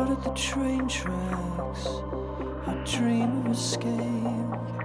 at the train tracks, I dream of escape.